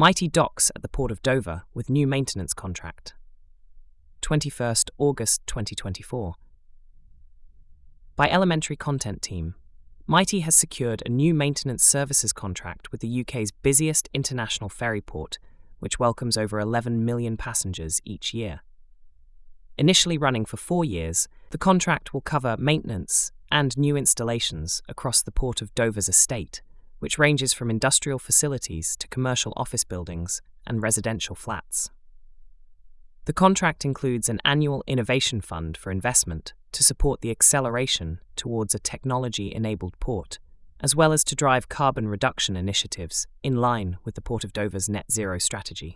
Mighty docks at the Port of Dover with new maintenance contract. 21st August 2024. By Elementary Content Team, Mighty has secured a new maintenance services contract with the UK's busiest international ferry port, which welcomes over 11 million passengers each year. Initially running for 4 years, the contract will cover maintenance and new installations across the Port of Dover's estate, which ranges from industrial facilities to commercial office buildings and residential flats. The contract includes an annual innovation fund for investment to support the acceleration towards a technology-enabled port, as well as to drive carbon reduction initiatives in line with the Port of Dover's net zero strategy.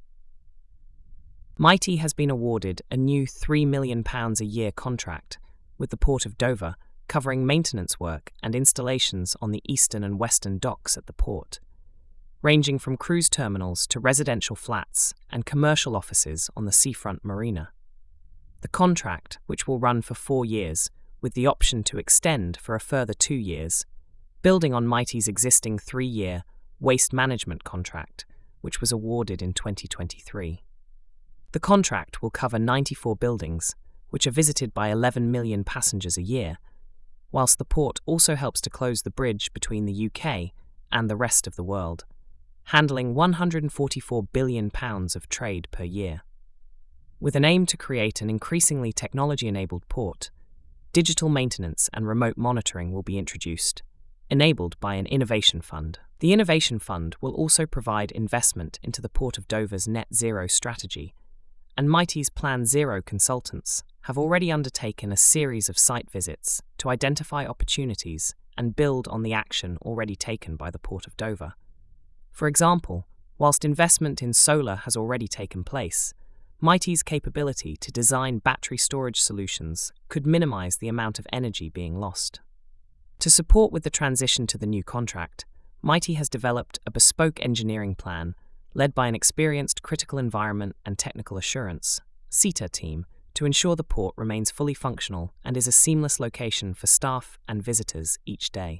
Mighty has been awarded a new £3 million a year contract with the Port of Dover, covering maintenance work and installations on the eastern and western docks at the port, ranging from cruise terminals to residential flats and commercial offices on the seafront marina. The contract, which will run for 4 years, with the option to extend for a further 2 years, building on Mighty's existing 3-year waste management contract, which was awarded in 2023. The contract will cover 94 buildings, which are visited by 11 million passengers a year, whilst the port also helps to close the bridge between the UK and the rest of the world, handling £144 billion of trade per year. With an aim to create an increasingly technology-enabled port, digital maintenance and remote monitoring will be introduced, enabled by an innovation fund. The innovation fund will also provide investment into the Port of Dover's net zero strategy, and Mighty's Plan Zero consultants have already undertaken a series of site visits to identify opportunities and build on the action already taken by the Port of Dover. For example, whilst investment in solar has already taken place, Mighty's capability to design battery storage solutions could minimise the amount of energy being lost. To support with the transition to the new contract, Mighty has developed a bespoke engineering plan led by an experienced critical environment and technical assurance (CETA) team to ensure the port remains fully functional and is a seamless location for staff and visitors each day.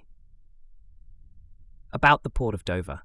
About the Port of Dover.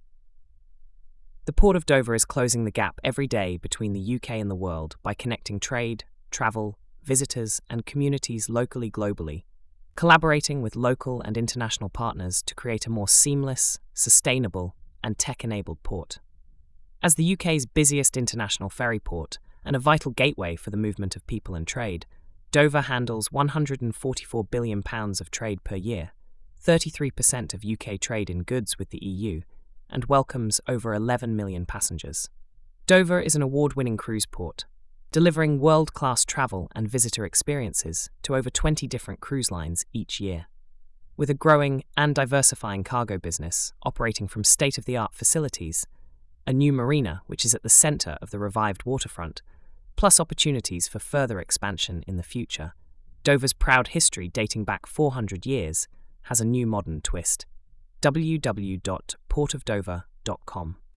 The Port of Dover is closing the gap every day between the UK and the world by connecting trade, travel, visitors, and communities locally globally, collaborating with local and international partners to create a more seamless, sustainable, and tech-enabled port. As the UK's busiest international ferry port and a vital gateway for the movement of people and trade, Dover handles £144 billion of trade per year, 33% of UK trade in goods with the EU, and welcomes over 11 million passengers. Dover is an award-winning cruise port, delivering world-class travel and visitor experiences to over 20 different cruise lines each year. With a growing and diversifying cargo business operating from state-of-the-art facilities, a new marina which is at the centre of the revived waterfront, plus opportunities for further expansion in the future, Dover's proud history dating back 400 years has a new modern twist. www.portofdover.com